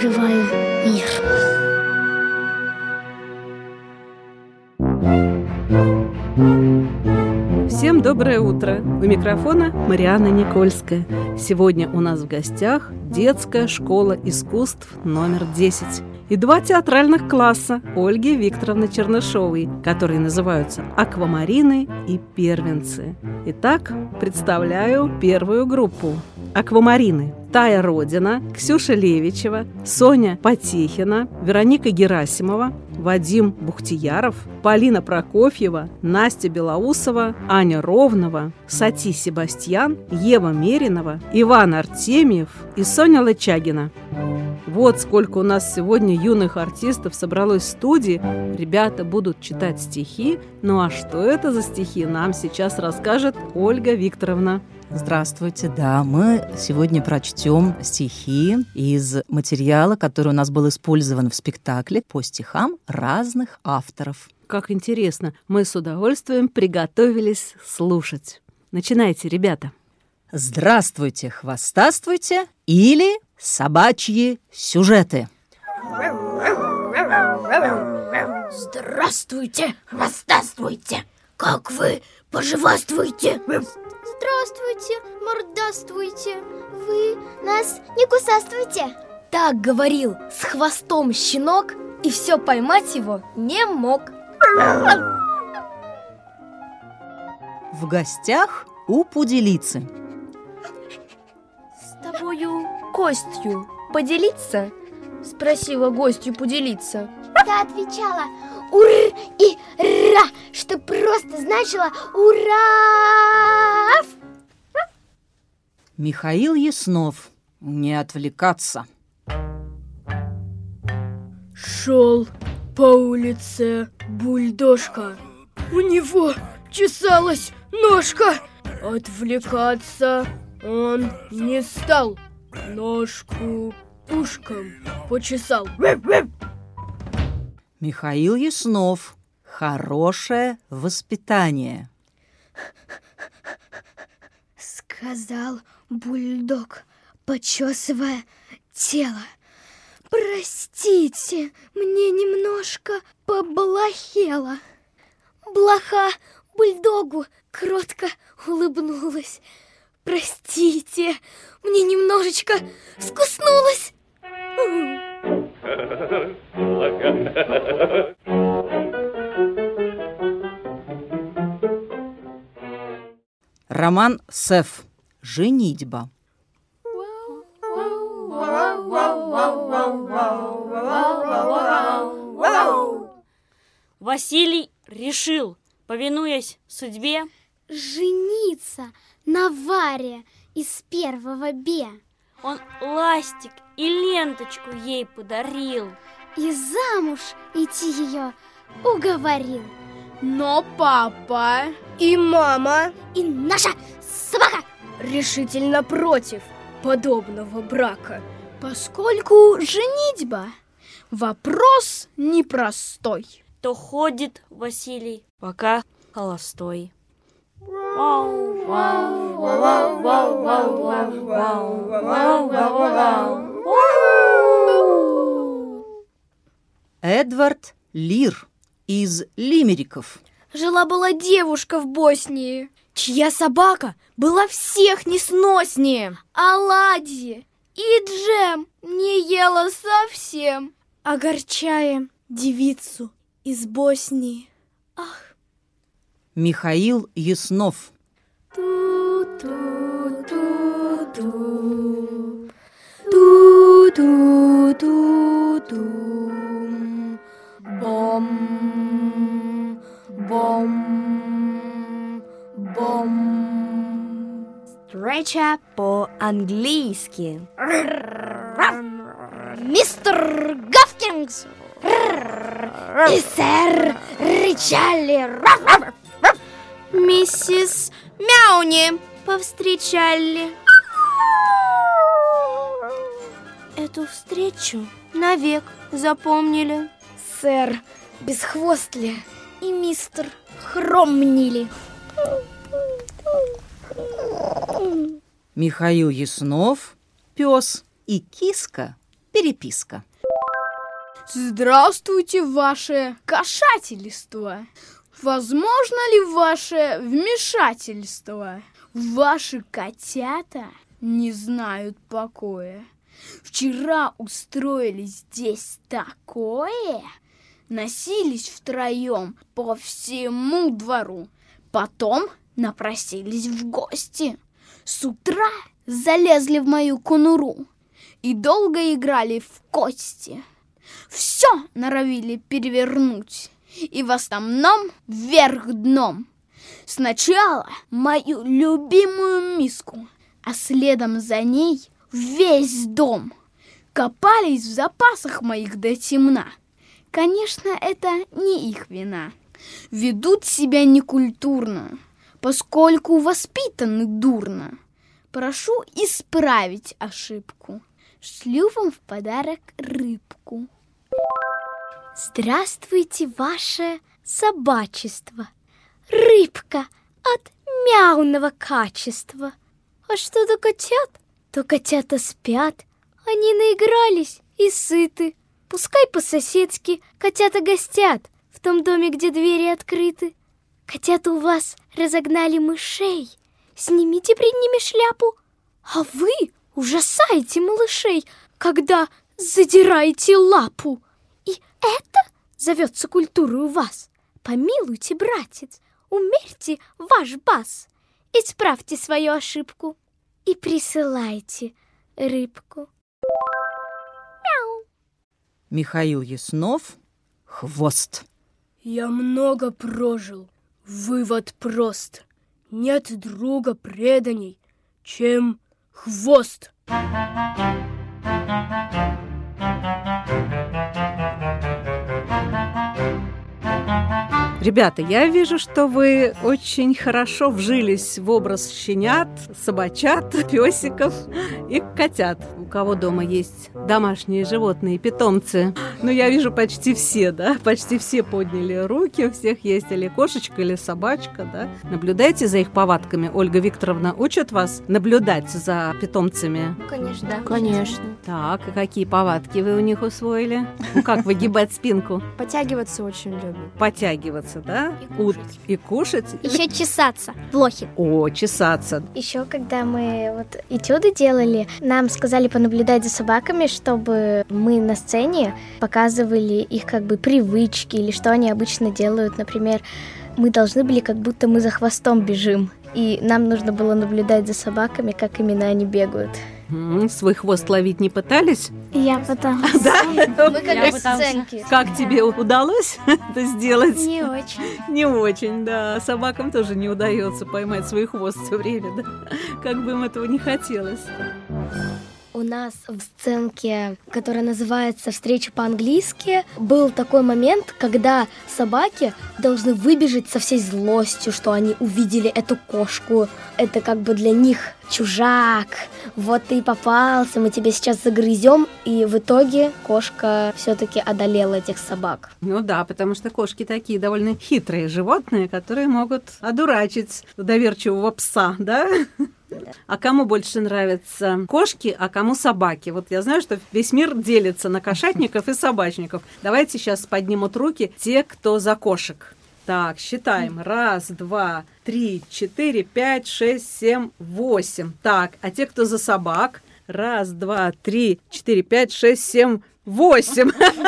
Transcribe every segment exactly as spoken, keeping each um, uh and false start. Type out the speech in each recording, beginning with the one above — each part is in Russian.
открываю мир. Всем доброе утро! У микрофона Марианна Никольская. Сегодня у нас в гостях детская школа искусств номер десять и два театральных класса Ольги Викторовны Чернышовой, которые называются «Аквамарины» и «Первенцы». Итак, представляю первую группу. Аквамарины. Тая Родина, Ксюша Левичева, Соня Потехина, Вероника Герасимова, Вадим Бухтияров, Полина Прокофьева, Настя Белоусова, Аня Ровнова, Сати Себастьян, Ева Меринова, Иван Артемьев и Соня Лычагина. Вот сколько у нас сегодня юных артистов собралось в студии. Ребята будут читать стихи. Ну а что это за стихи, нам сейчас расскажет Ольга Викторовна. Здравствуйте, да, мы сегодня прочтем стихи из материала, который у нас был использован в спектакле по стихам разных авторов. Как интересно, мы с удовольствием приготовились слушать. Начинайте, ребята. Здравствуйте, хвастаствуйте или собачьи сюжеты. Здравствуйте, хвастаствуйте. Как вы поживаствуете? Здравствуйте, мордастуйте. Вы нас не кусаствуйте. Так говорил с хвостом щенок, и все поймать его не мог. В гостях у пуделицы. С тобою костью поделиться? Спросила гостью пуделица. Та отвечала «Ур» и «ра», что просто значило «ура». Михаил Яснов. Не отвлекаться. Шел по улице бульдожка. У него чесалась ножка. Отвлекаться он не стал. Ножку ушком почесал. Михаил Яснов. Хорошее воспитание. Сказал бульдог, почесывая тело: простите, мне немножко поблохело. Блоха бульдогу кротко улыбнулась: простите, мне немножечко скуснулась. Роман Сеф. Женитьба. Василий решил, повинуясь судьбе, жениться на Варе из первого Б. Он ластик и ленточку ей подарил И замуж идти ее уговорил. Но папа и мама И наша собака решительно против подобного брака, поскольку женитьба – вопрос непростой. то ходит Василий пока холостой. Эдвард Лир из Лимериков. Жила-была девушка в Боснии, чья собака была всех несноснее. Оладьи и джем не ела совсем, огорчая девицу из Боснии. Ах! Михаил Яснов. Ту-ту-ту-ту, ту-ту-ту-ту, бом, бом, бом. Встреча по-английски. Мистер Гафкингс и сэр Ричарли Миссис Мяуни повстречали. Эту встречу навек запомнили Сэр Бесхвостли и мистер Хромнили. Михаил Яснов. Пес и киска переписка. Здравствуйте, ваше кошательство. Возможно ли ваше вмешательство? Ваши котята не знают покоя. Вчера устроили здесь такое. Носились втроем по всему двору. Потом напросились в гости. С утра залезли в мою конуру и долго играли в кости. Все норовили перевернуть, и в основном вверх дном. Сначала мою любимую миску, а следом за ней весь дом. Копались в запасах моих до темна. Конечно, это не их вина. Ведут себя некультурно, поскольку воспитаны дурно. Прошу исправить ошибку. Шлю вам в подарок рыбку. Здравствуйте, ваше собачество. Рыбка от мяуного качества. А что до котят? То котята спят. Они наигрались и сыты. Пускай по-соседски котята гостят в том доме, где двери открыты. Котята у вас разогнали мышей. Снимите пред ними шляпу. А вы ужасаете малышей, когда задираете лапу. И это зовется культурой у вас. Помилуйте, братец, умерьте ваш бас. Исправьте свою ошибку и присылайте рыбку. Мяу. Михаил Яснов. Хвост. Я много прожил. Вывод прост. Нет друга преданней, чем хвост. Ребята, я вижу, что вы очень хорошо вжились в образ щенят, собачат, песиков и котят. У кого дома есть домашние животные, питомцы? Ну, я вижу, почти все, да? Почти все подняли руки, у всех есть или кошечка, или собачка, да? Наблюдайте за их повадками. Ольга Викторовна учит вас наблюдать за питомцами? Конечно. Да, конечно. Так, и какие повадки вы у них усвоили? Ну, как выгибать спинку? Подтягиваться очень любим. Подтягиваться, да? И кушать. И кушать. Еще чесаться. Блохи. О, чесаться. Еще когда мы вот этюды делали, нам сказали понаблюдать за собаками, чтобы мы на сцене показывали их как бы привычки или что они обычно делают. Например, мы должны были, как будто мы за хвостом бежим. И нам нужно было наблюдать за собаками, как именно они бегают. М, Свой хвост ловить не пытались? Я пыталась. Мы как сценки. Как тебе удалось это сделать? Не очень. Не очень, да. Собакам тоже не удается поймать свой хвост все время, да. Как бы им этого не хотелось. У нас в сценке, которая называется «Встреча по-английски», был такой момент, когда собаки должны выбежать со всей злостью, что они увидели эту кошку. Это как бы для них чужак. Вот ты и попался, мы тебя сейчас загрызем. И в итоге кошка все-таки одолела этих собак. Ну да, потому что кошки такие довольно хитрые животные, которые могут одурачить доверчивого пса, да? А кому больше нравятся кошки, а кому собаки? Вот я знаю, что весь мир делится на кошатников и собачников. Давайте сейчас поднимут руки те, кто за кошек. Так, считаем. Раз, два, три, четыре, пять, шесть, семь, восемь. Так, а те, кто за собак? Раз, два, три, четыре, пять, шесть, семь, восемь.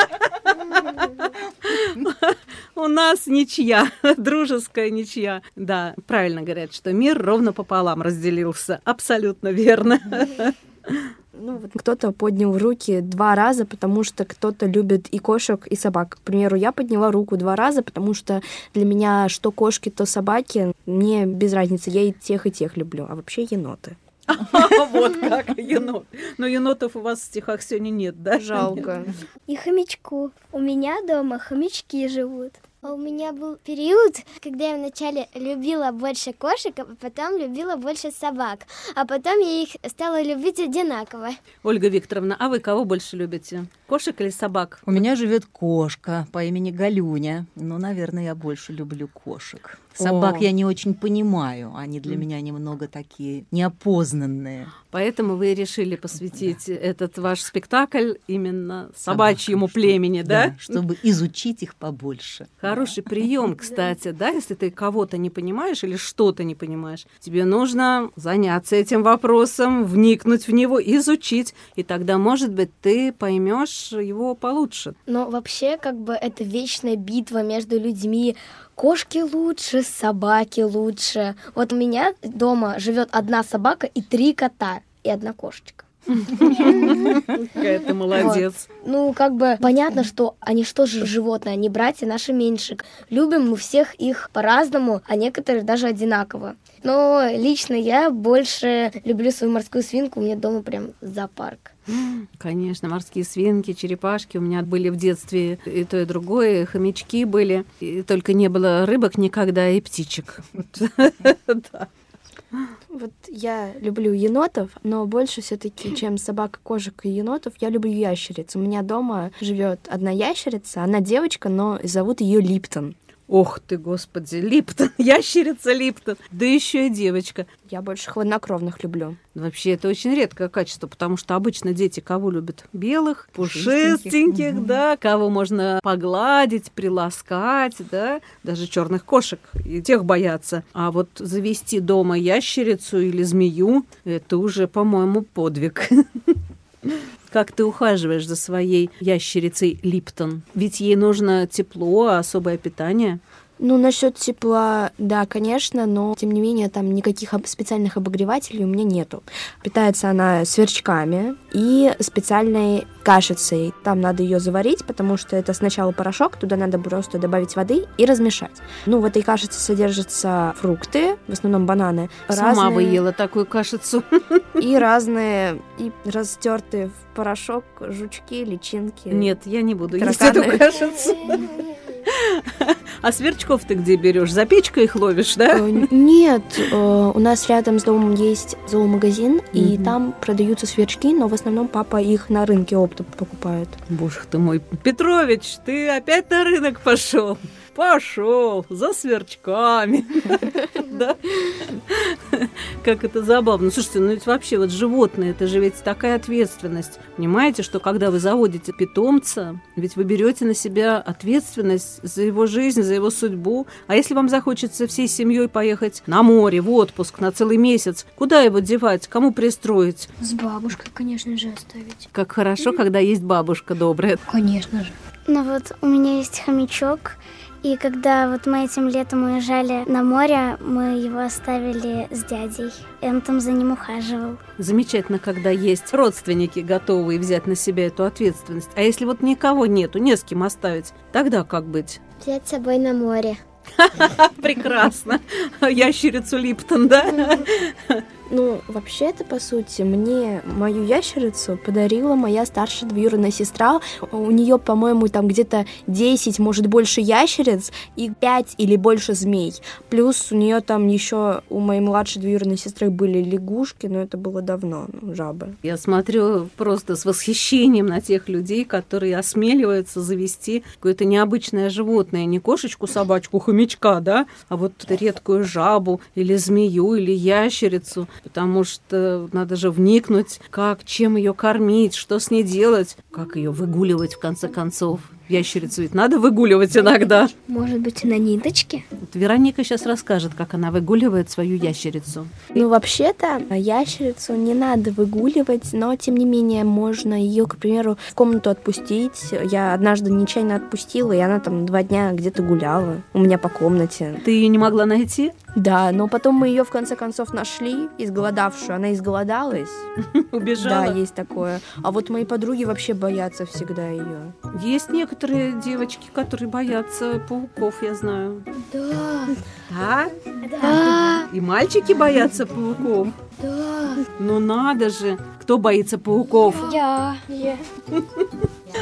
У нас ничья, дружеская ничья. Да, правильно говорят, что мир ровно пополам разделился. Абсолютно верно. Ну, вот кто-то поднял руки два раза, потому что кто-то любит и кошек, и собак. К примеру, я подняла руку два раза, потому что для меня что кошки, то собаки, мне без разницы, я и тех, и тех люблю, а вообще еноты. Вот как, енот. Но енотов у вас в стихах сегодня нет, да? Жалко. И хомячку. У меня дома хомячки живут. А у меня был период, когда я вначале любила больше кошек, а потом любила больше собак. А потом я их стала любить одинаково. Ольга Викторовна, а вы кого больше любите? Кошек или собак? У меня живет кошка по имени Галюня. Ну, наверное, я больше люблю кошек. Собак О. я не очень понимаю. Они для меня немного такие неопознанные. Поэтому вы решили посвятить этот ваш спектакль именно собачьему Собакам, племени, чтобы- да? да? Чтобы изучить их побольше. Хороший прием, кстати, да, если ты кого-то не понимаешь или что-то не понимаешь, тебе нужно заняться этим вопросом, вникнуть в него, изучить, и тогда, может быть, ты поймешь его получше. Но вообще, как бы, это вечная битва между людьми. Кошки лучше, собаки лучше. Вот у меня дома живет одна собака и три кота, и одна кошечка. Какая ты молодец. Ну, как бы понятно, что они что же животные, они братья наши меньше. Любим мы всех их по-разному, а некоторые даже одинаково. Но лично я больше люблю свою морскую свинку, у меня дома прям зоопарк. Конечно, морские свинки, черепашки у меня были в детстве и то, и другое, и хомячки были, и только не было рыбок никогда и птичек. Да. Вот я люблю енотов, но больше все-таки, чем собак, кошек и енотов, я люблю ящериц. У меня дома живет одна ящерица, она девочка, но зовут ее Липтон. Ох ты, господи, Липтон, ящерица Липтон, да еще и девочка. Я больше хладнокровных люблю. Вообще, это очень редкое качество, потому что обычно дети кого любят? Белых, Пушистеньких. пушистеньких, Мгм. да, кого можно погладить, приласкать, да, даже черных кошек, и тех боятся. А вот завести дома ящерицу или змею, это уже, по-моему, подвиг. Как ты ухаживаешь за своей ящерицей Липтон? Ведь ей нужно тепло, особое питание. Ну, насчет тепла, да, конечно, но, тем не менее, там никаких об- специальных обогревателей у меня нету. Питается она сверчками и специальной кашицей. Там надо ее заварить, потому что это сначала порошок, туда надо просто добавить воды и размешать. Ну, в этой кашице содержатся фрукты, в основном бананы. Сама бы ела такую кашицу. И разные, и растертые в порошок жучки, личинки. Нет, я не буду есть Тараканы. эту кашицу. А сверчков ты где берешь? За печкой их ловишь, да? Э, Нет, э, у нас рядом с домом есть зоомагазин, и Мгм. там продаются сверчки, но в основном папа их на рынке оптом покупает. Боже ты мой, Петрович, ты опять на рынок пошел? Пошел за сверчками. Да? Как это забавно. Слушайте, ну ведь вообще вот животные, это же ведь такая ответственность. Понимаете, что когда вы заводите питомца, ведь вы берете на себя ответственность за его жизнь, за его судьбу. А если вам захочется всей семьей поехать на море, в отпуск на целый месяц, куда его девать, кому пристроить? С бабушкой, конечно же, оставить. Как хорошо, когда есть бабушка добрая. Конечно же. Ну вот у меня есть хомячок, и когда вот мы этим летом уезжали на море, мы его оставили с дядей, и он там за ним ухаживал. Замечательно, когда есть родственники, готовые взять на себя эту ответственность. А если вот никого нету, не с кем оставить, тогда как быть? Взять с собой на море. Прекрасно. Ящерицу Липтон, да? Ну, вообще-то, по сути, мне мою ящерицу подарила моя старшая двоюродная сестра. У нее, по-моему, там где-то десять, может, больше ящериц и пять или больше змей. Плюс у нее там еще у моей младшей двоюродной сестры были лягушки, но это было давно, ну, жабы. Я смотрю просто с восхищением на тех людей, которые осмеливаются завести какое-то необычное животное. Не кошечку, собачку, хомячка, да, а вот редкую жабу или змею, или ящерицу. Потому что надо же вникнуть, как, чем ее кормить, что с ней делать, как ее выгуливать в конце концов. Ящерицу ведь надо выгуливать иногда. Может быть, на ниточке? Вот Вероника сейчас расскажет, как она выгуливает свою ящерицу. Ну, вообще-то, ящерицу не надо выгуливать, но, тем не менее, можно ее, к примеру, в комнату отпустить. Я однажды нечаянно отпустила, и она там два дня где-то гуляла у меня по комнате. Ты ее не могла найти? Да, но потом мы ее в конце концов нашли, изголодавшую. Она изголодалась. Убежала? Да, есть такое. А вот мои подруги вообще боятся всегда ее. Есть некоторые девочки, которые боятся пауков, я знаю. Да, Да? да, И мальчики боятся пауков. да. Ну надо же. Кто боится пауков? Я, я.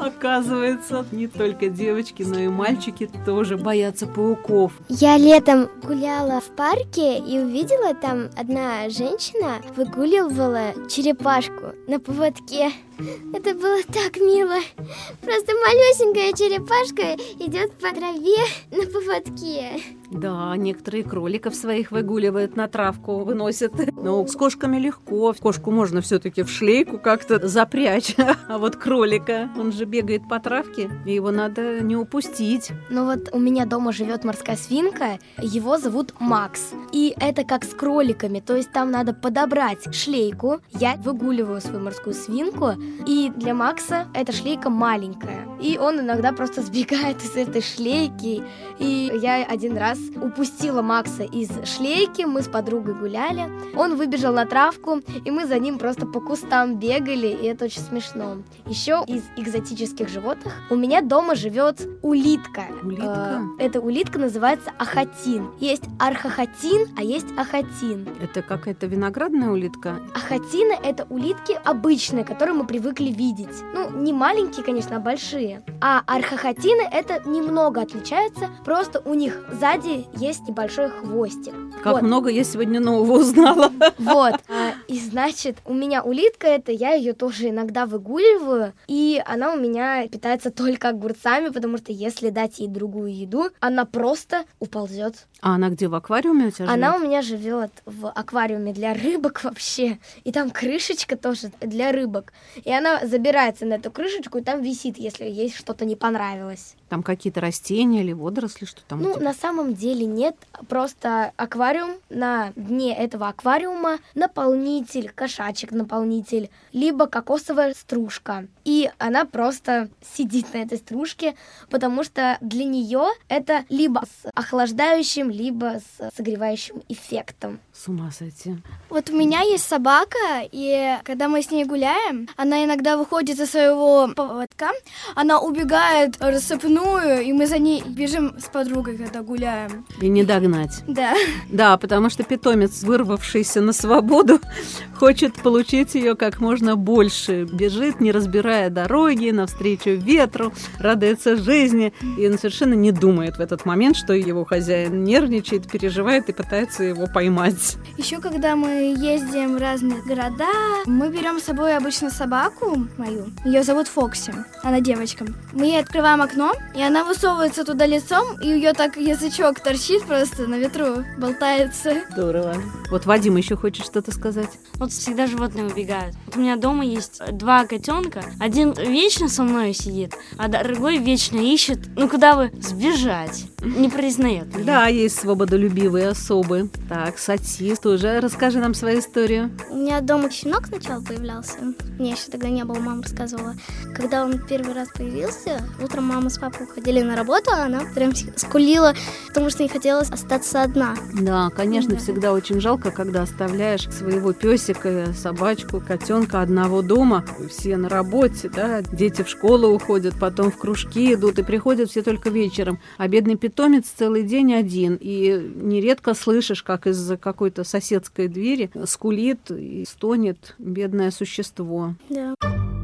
Оказывается, не только девочки, но и мальчики тоже боятся пауков. Я летом гуляла в парке и увидела, там одна женщина выгуливала черепашку на поводке. Это было так мило. Просто малюсенькая черепашка идет по траве на поводке. Да, некоторые кроликов своих выгуливают, на травку выносят. Но с кошками легко. Кошку можно все-таки в шлейку как-то запрячь. А вот кролика, он же бегает по травке, и его надо не упустить. Ну вот у меня дома живет морская свинка, его зовут Макс. И это как с кроликами, то есть там надо подобрать шлейку. Я выгуливаю свою морскую свинку, и для Макса эта шлейка маленькая. И он иногда просто сбегает из этой шлейки. И я один раз упустила Макса из шлейки, мы с подругой гуляли. Он выбежал на травку, и мы за ним просто по кустам бегали, и это очень смешно. Еще из экзотических животных у меня дома живет улитка. Улитка? Э, эта улитка называется ахатин. Есть архохатин, а есть ахатин. Это какая-то виноградная улитка? Ахатины — это улитки обычные, которые мы привыкли видеть. Ну, не маленькие, конечно, а большие. А архохатины — это немного отличаются, просто у них сзади есть небольшой хвостик. Как вот. много я сегодня нового узнала. Вот. А, и значит, у меня улитка эта, я ее тоже иногда выгуливаю, и она у меня питается только огурцами, потому что если дать ей другую еду, она просто уползет. А она где, в аквариуме у тебя живет? Она у меня живет в аквариуме для рыбок вообще, и там крышечка тоже для рыбок. И она забирается на эту крышечку, и там висит, если ей что-то не понравилось. Там какие-то растения или водоросли, что там? Ну, на самом деле нет, просто аквариум, на дне этого аквариума наполнитель, кошачек-наполнитель, либо кокосовая стружка. И она просто сидит на этой стружке, потому что для нее это либо с охлаждающим, либо с согревающим эффектом. С ума сойти. Вот у меня есть собака, и когда мы с ней гуляем, она иногда выходит из своего поводка, она убегает в рассыпную, и мы за ней бежим с подругой, когда гуляем. И не догнать. Да. Да, потому что питомец, вырвавшийся на свободу, хочет получить ее как можно больше. Бежит, не разбирая дороги, навстречу ветру, радуется жизни. И он совершенно не думает в этот момент, что его хозяин нервничает, переживает и пытается его поймать. Еще когда мы ездим в разные города, мы берем с собой обычно собаку мою. Ее зовут Фокси. Она девочка. Мы ей открываем окно, и она высовывается туда лицом, и у нее так язычок торчит просто на ветру, болтается. Здорово. Вот Вадим еще хочет что-то сказать. Вот всегда животные убегают. Вот у меня дома есть два котенка. Один вечно со мной сидит, а другой вечно ищет, ну куда бы сбежать. Не признает. Да, есть свободолюбивые особы. Так, Сати, тоже расскажи нам свою историю. У меня дома щенок сначала появлялся. Мне еще тогда не было, мама рассказывала. Когда он первый раз появился, утром мама с папой уходили на работу, а она прям скулила, потому что не хотелось остаться одна. Да, конечно, Да. всегда очень жалко, когда оставляешь своего песика, собачку, котенка одного дома. Все на работе, да, дети в школу уходят, потом в кружки идут, и приходят все только вечером. А бедный питомец целый день один, и нередко слышишь, как из-за какой-то соседской двери скулит и стонет бедное существо. Да.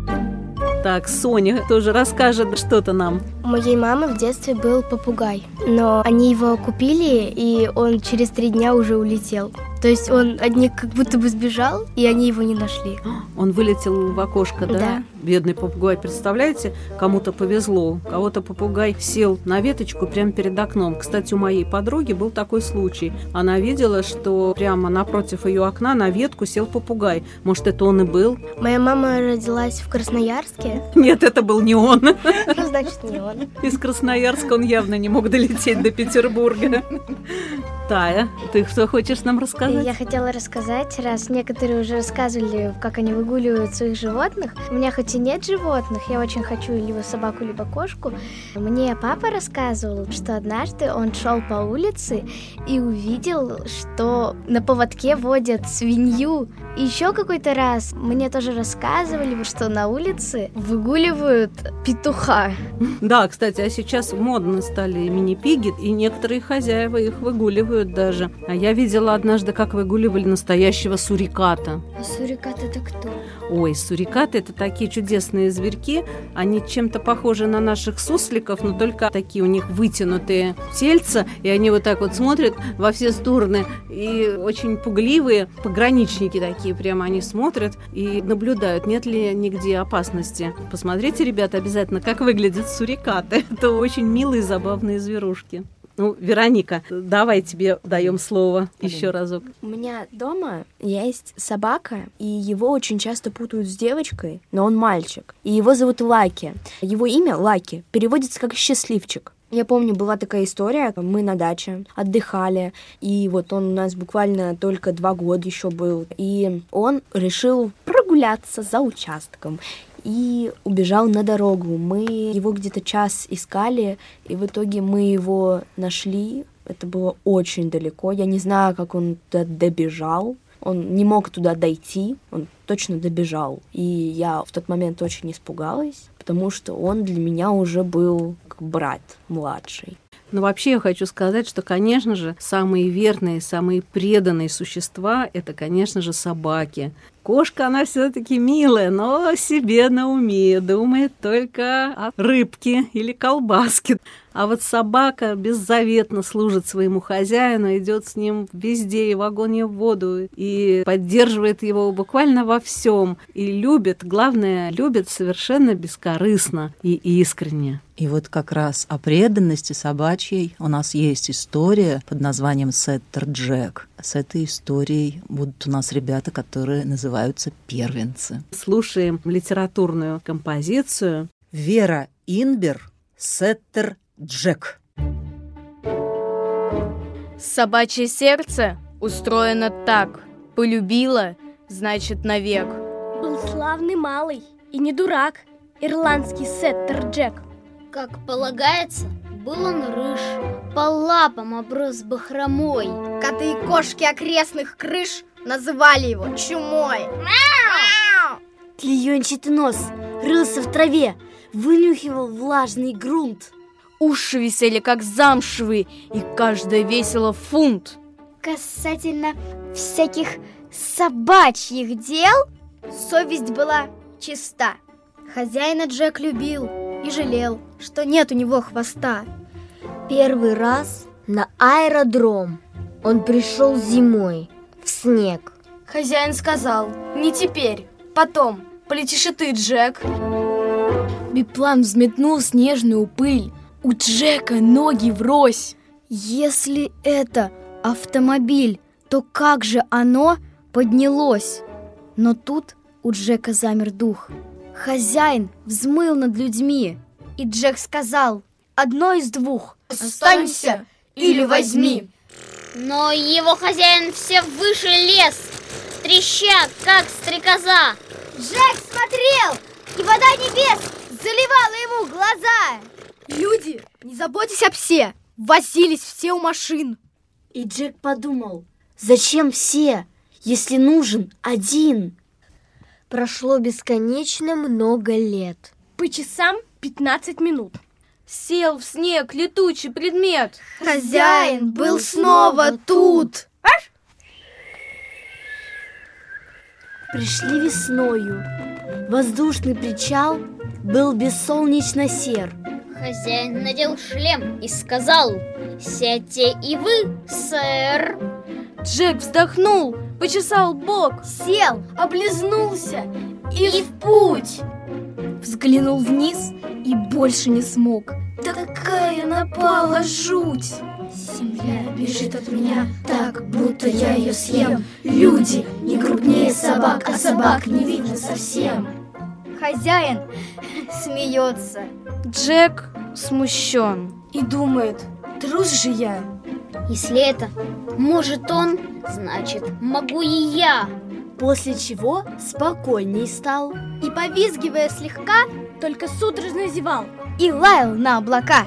Так, Соня тоже расскажет что-то нам. У моей мамы в детстве был попугай, но они его купили, и он через три дня уже улетел. То есть он от них как будто бы сбежал, и они его не нашли. Он вылетел в окошко, да? Да. Бедный попугай, представляете, кому-то повезло, у кого-то попугай сел на веточку прямо перед окном. Кстати, у моей подруги был такой случай. Она видела, что прямо напротив ее окна на ветку сел попугай. Может, это он и был? Моя мама родилась в Красноярске. Нет, это был не он. Ну, значит, не он. Из Красноярска он явно не мог долететь до Петербурга. Тая, ты что хочешь нам рассказать? Я хотела рассказать, раз некоторые уже рассказывали, как они выгуливают своих животных. У меня хоть и нет животных, я очень хочу либо собаку, либо кошку. Мне папа рассказывал, что однажды он шел по улице и увидел, что на поводке водят свинью. И еще какой-то раз мне тоже рассказывали, что на улице выгуливают петуха. Да, кстати, а сейчас модно стали мини-пиги, и некоторые хозяева их выгуливают даже. А я видела однажды, как выгуливали настоящего суриката. А сурикат это кто? Ой, сурикаты – это такие чудесные зверьки. Они чем-то похожи на наших сусликов, но только такие у них вытянутые тельца, и они вот так вот смотрят во все стороны. И очень пугливые, пограничники такие прямо, они смотрят и наблюдают, нет ли нигде опасности. Посмотрите, ребята, обязательно, как выглядят сурикаты. Это очень милые, забавные зверушки. Ну, Вероника, давай тебе даем слово еще разок. У меня дома есть собака, и его очень часто путают с девочкой, но он мальчик. И его зовут Лаки. Его имя Лаки переводится как «счастливчик». Я помню, была такая история, мы на даче отдыхали, и вот он у нас буквально только два года еще был, и он решил прогуляться за участком и убежал на дорогу. Мы его где-то час искали, и в итоге мы его нашли. Это было очень далеко, я не знаю, как он туда добежал. Он не мог туда дойти, он точно добежал. И я в тот момент очень испугалась, потому что он для меня уже был как брат младший. Но вообще я хочу сказать, что, конечно же, самые верные, самые преданные существа – это, конечно же, собаки. Кошка, она все-таки милая, но себе на уме, думает только о рыбке или колбаске. А вот собака беззаветно служит своему хозяину, идет с ним везде, и в огонь, и в воду, и поддерживает его буквально во всем. И любит, главное, любит совершенно бескорыстно и искренне. И вот как раз о преданности собачьей у нас есть история под названием «Сеттер Джек». С этой историей будут у нас ребята, которые называются первенцы. Слушаем литературную композицию. Вера Инбер, «Сеттер Джек». Собачье сердце устроено так. Полюбила, значит, навек. Был славный малый и не дурак, ирландский Сеттер Джек. Как полагается, был он рыж, по лапам оброс бахромой. Коты и кошки окрестных крыш называли его чумой. Клеенчатый нос рылся в траве, вынюхивал влажный грунт. Уши висели, как замшевые, и каждая весила фунт. Касательно всяких собачьих дел, совесть была чиста. Хозяина Джек любил и жалел, что нет у него хвоста. Первый раз на аэродром он пришел зимой в снег. Хозяин сказал: не теперь, потом, полетишь и ты, Джек. Биплан взметнул снежную пыль, у Джека ноги врозь. Если это автомобиль, то как же оно поднялось? Но тут у Джека замер дух. Хозяин взмыл над людьми, и Джек сказал: одно из двух. Останься или возьми. Но его хозяин все выше лез, треща, как стрекоза. Джек смотрел, и вода небес заливала ему глаза. Люди, не заботьтесь об все, возились все у машин. И Джек подумал: зачем все, если нужен один? Прошло бесконечно много лет. По часам пятнадцать минут. Сел в снег летучий предмет. Хозяин был снова тут. Пришли весною. Воздушный причал был бессолнечно сер. Хозяин надел шлем и сказал: сядьте и вы, сэр. Джек вздохнул, почесал бок, сел, облизнулся и, и в путь. Взглянул вниз и больше не смог. Такая напала жуть. Земля бежит от меня так, будто я ее съем. Люди не крупнее собак, а собак не видно совсем. Хозяин смеется. Джек смущен и думает: трус же я. Если это может он, значит, могу и я. После чего спокойней стал и, повизгивая слегка, только судорожно зевал и лаял на облака.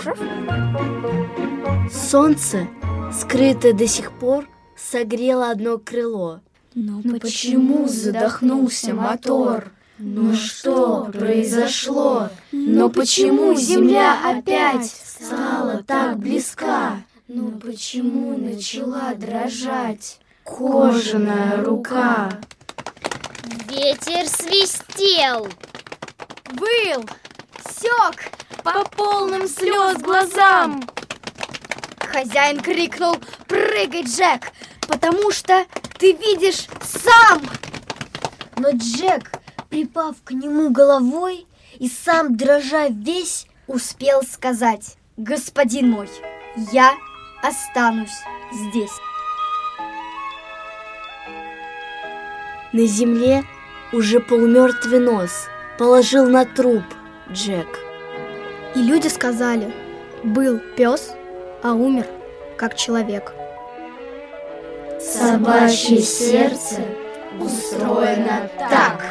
Солнце, скрытое до сих пор, согрело одно крыло. Но, Но почему задохнулся мотор? Но что произошло? Но почему земля опять стала так близка? Но почему начала дрожать кожаная рука? Ветер свистел, Выл, сёк, По полным слез глазам. хозяин крикнул: «Прыгай, Джек, потому что ты видишь сам!» Но Джек, припав к нему головой и сам дрожа весь, Успел сказать: «Господин мой, я останусь здесь». На земле уже полумертвый нос положил на труп Джек. И люди сказали: был пес, а умер как человек. Собачье сердце устроено так.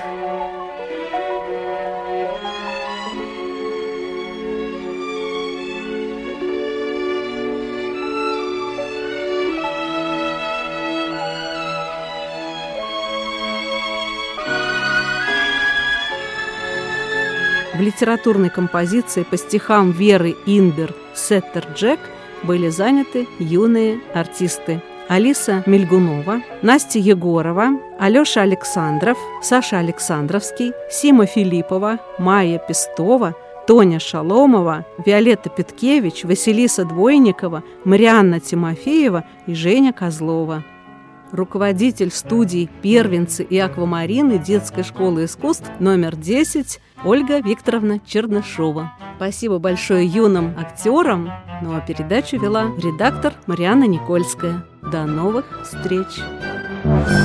В литературной композиции по стихам Веры Инбер «Сеттер Джек» были заняты юные артисты: Алиса Мельгунова, Настя Егорова, Алеша Александров, Саша Александровский, Сима Филиппова, Майя Пестова, Тоня Шаломова, Виолетта Петкевич, Василиса Двойникова, Марианна Тимофеева и Женя Козлова. Руководитель студий «Первенцы» и «Аквамарины» детской школы искусств номер десять Ольга Викторовна Чернышова. Спасибо большое юным актерам. Ну а передачу вела редактор Марианна Никольская. До новых встреч!